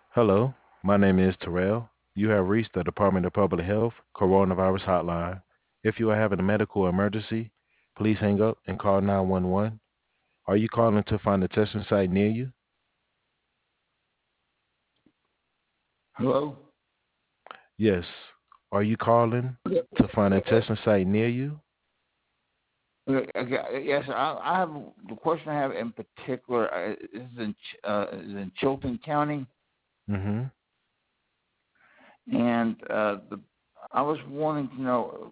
Hello, my name is Terrell. You have reached the Department of Public Health Coronavirus Hotline. If you are having a medical emergency, please hang up and call 911. Are you calling to find a testing site near you? Hello? Yes. Are you calling to find a testing site near you? Okay, yes, I have the question I have in particular is in Chilton County, Mm-hmm. and I was wanting to know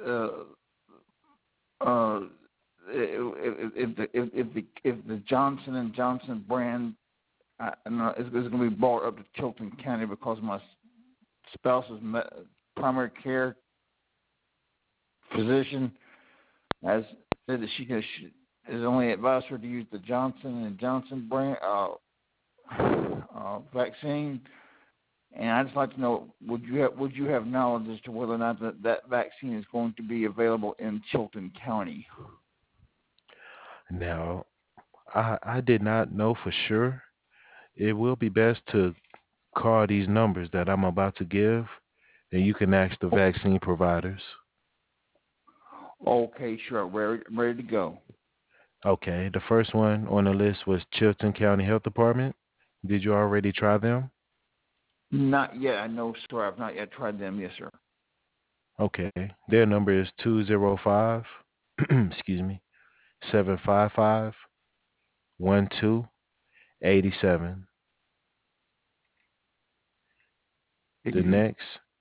if the Johnson and Johnson brand is going to be brought up to Chilton County because my spouse's primary care physician has said that she is only advised her to use the Johnson and Johnson brand vaccine. And I'd just like to know, would you have knowledge as to whether or not that vaccine is going to be available in Chilton County? Now, I did not know for sure. It will be best to call these numbers that I'm about to give, and you can ask the vaccine providers. Okay, sure, ready to go. Okay, the first one on the list was Chilton County Health Department. Did you already try them? Not yet. I know, sir. I've not yet tried them. Yes, sir. Okay, their number is 205, excuse me, 755 1287. Thank The you. next,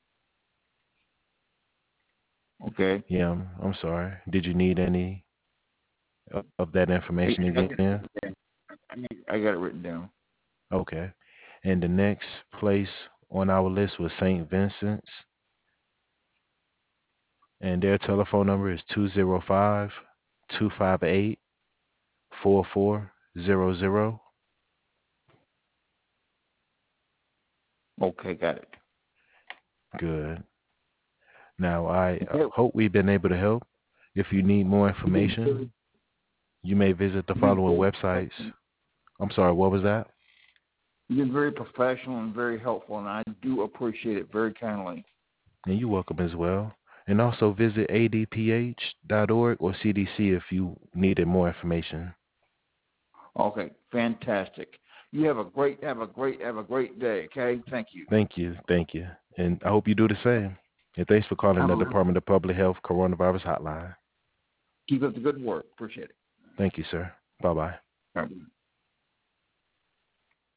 Okay. yeah, I'm sorry. Did you need any of that I, information I, again? I got it written down. Okay. And the next place on our list was St. Vincent's, and their telephone number is 205 258 4400. Okay, got it. Good. Now, I Okay. hope we've been able to help. If you need more information, you may visit the You've been following very websites. I'm sorry, what was that? you've been very professional and very helpful, and I do appreciate it very kindly. And you're welcome as well. And also visit adph.org or CDC if you needed more information. Okay, fantastic. You have a great day. Okay, thank you. Thank you. Thank you. And I hope you do the same. And thanks for calling Have the a Department of Public Health Coronavirus Hotline. keep up the good work. Appreciate it. Thank you, sir. Bye bye. All right.